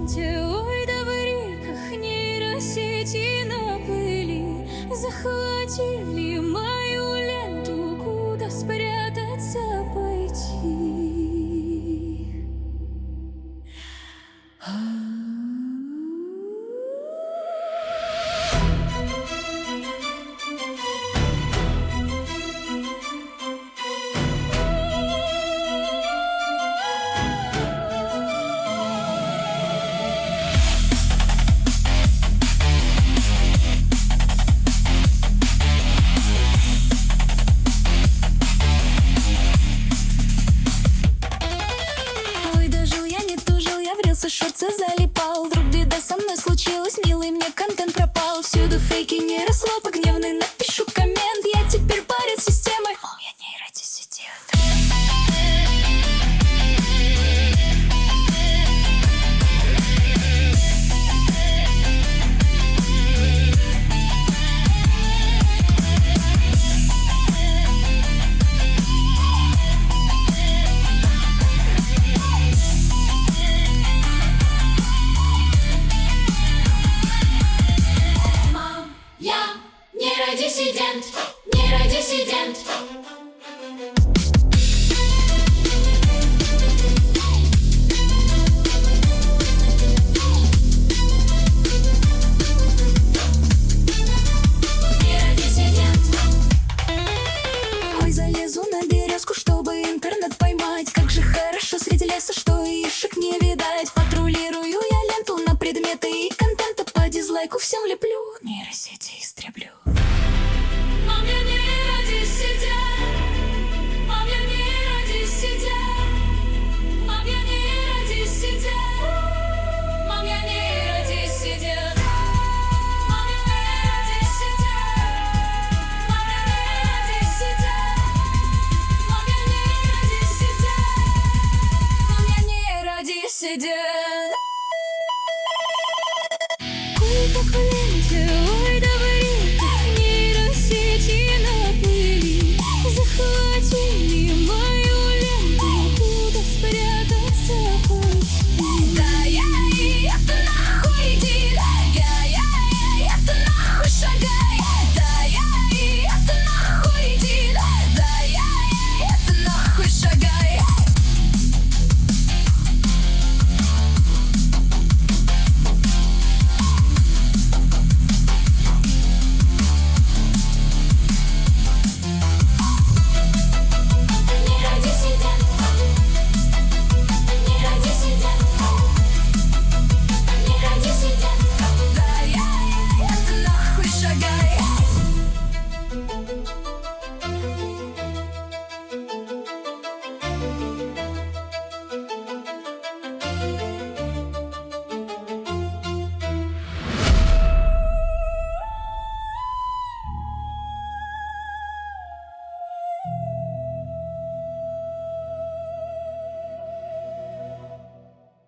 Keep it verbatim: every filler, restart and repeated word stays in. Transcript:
ленте, ой, да в реках нейросети наплыли, захватили мою ленту, куда спрятаться пойти. В шорты залипал, вдруг беда со мной случилась, милый, мне контент пропал. Всюду фейки, не расслаб, гневный, напишу коммент. Я теперь парень системой, мол, я нейродиссидент. Нейродиссидент, нейродиссидент. Нейродиссидент. Ой, залезу на березку, чтобы интернет поймать. Как же хорошо среди леса, что ишек не видать. Патрулирую я ленту на предметы и контента, по дизлайку всем леплю, нейросети истреблю. Мам, я нейродиссидент. Мам, я нейродиссидент. Мам, я нейродиссидент. Мам, я нейродиссидент. Мам, я нейродиссидент. Мам, я нейродиссидент. Мам, я нейродиссидент. Мам, я нейродиссидент.